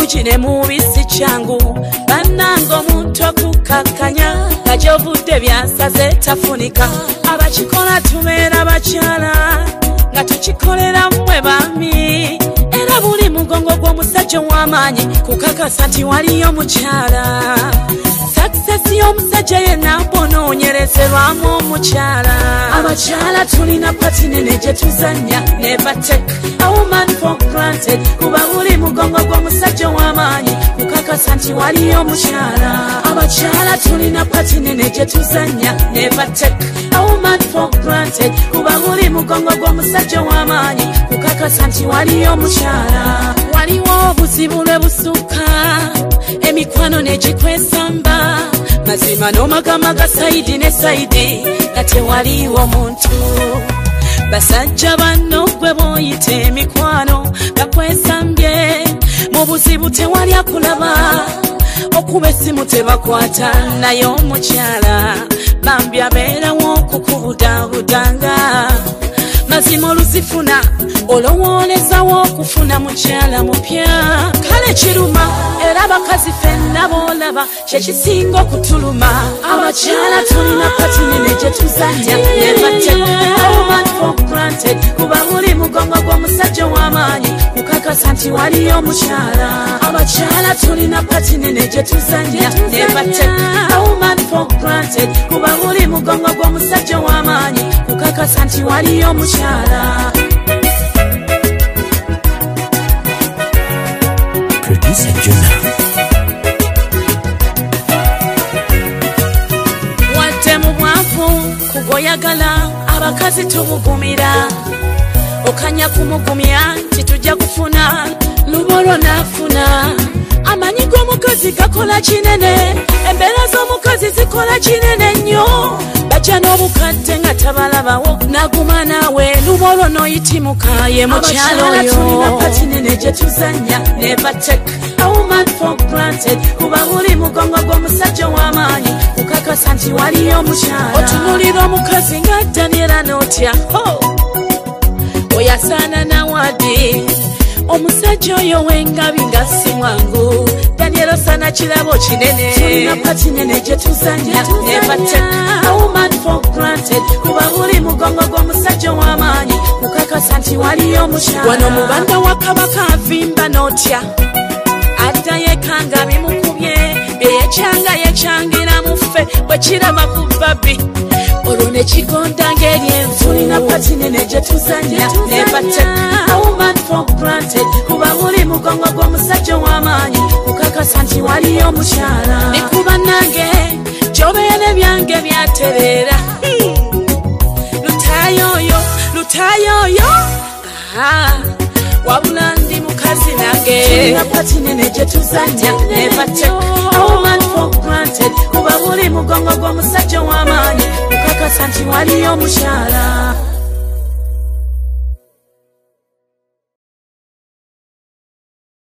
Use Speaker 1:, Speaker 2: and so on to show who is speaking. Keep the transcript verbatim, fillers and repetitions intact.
Speaker 1: ugine mubisi changu banango muntu okukakanya kajovudde byasaze tafunika abakikola tubeera bakyala nga tukikolera mmwe bami era buli mugongo gw'omusajja w'amaanyi kukakasa nti waliyo mukyala sakisesi y'omusajja yenna bonoonyerezerwamu omukyala abakyala tulina pati nene gye tuzannya never take a woman for granted kuba buli mugongo gw'omusajja w'amaanyi kukakasa nti waliyo mukyala abakyala tulina pati nene gye tuzannya never take a woman for granted kuba buli mugongo gw'omusajja w'amaanyi kukakasa nti waliyo mukyala waliwo obuzibu lwe busukka emikwano negikwesamba mazima n'omagama ga sayidi ne sayidi nga tewaliwo muntu basajja banno gwe booyita emikwano gakwesambye mu buzibu tewali akulaba okuba essimu tebakwata naye omukyala bambi abeerawo okukubudabudanga mazima oluzifuna olowoolezawo okufuna mukyala mupya kale kiruma era bakazi ffenna boolaba kyekisinga okutuluma abakyala tulina pati nene gye tuzanya never take a woman for granted kuba buli mugongo gw'omusajja w'amaanyi kukakasa nti waliyo mukyala abakyala tulina pati nene gye tuzanya never take a woman for granted kuba buli mugongo gw'omusajja w'amaanyi kukakasa nti waliyo mukyala.
Speaker 2: Producer Juna.
Speaker 1: Wadde mu bwavu kugoyagala abakazi tubugumira okanya kumugumya nti tujja kufuna lubolo nafuna amanyi g'omukazi gakola kinene embeera z'omukazi zikola kinene nnyo bajja n'obukadde nga tabalabawo naguma naawe lubolo n'oyitimuka ye mukyalo oyo tulina pati nene gye tuzanya never take a woman for granted kuba buli mugongo gw'omusajja w'amaanyi kukakasa nti waliyo mukyala otunulira omukazi nga Daniela n'otya oyasaana nawadi omusajja oyo w'engabi nga si mwangu Daniela sana kirabo kinene tulina pati nene gye tuzanya never take a woman for granted kuba buli mugongo gw'omusajja w'amaanyi kukakasa nti waliyo mukyala wano mubanda wa kabaka avimba n'otya adda yekanga bimukubye byeyekyanga yekyangira muffe bwe kiraba ku babi olwo ne kigonda ng'eryenvu tulina pati nene gye tuzanya never take a woman for granted kuba buli mugongo gw'omusajja w'amaanyi kukakasa nti waliyo mukyala nekuba nange gyobeere byange byatereera lutaayoyo lutaayoyo wabula ndi mukazi nange tulina pati nene gye tuzanya never take a woman for granted kuba buli mugongo gw'omusajja w'amaanyi kukakasa nti waliyo mukyala.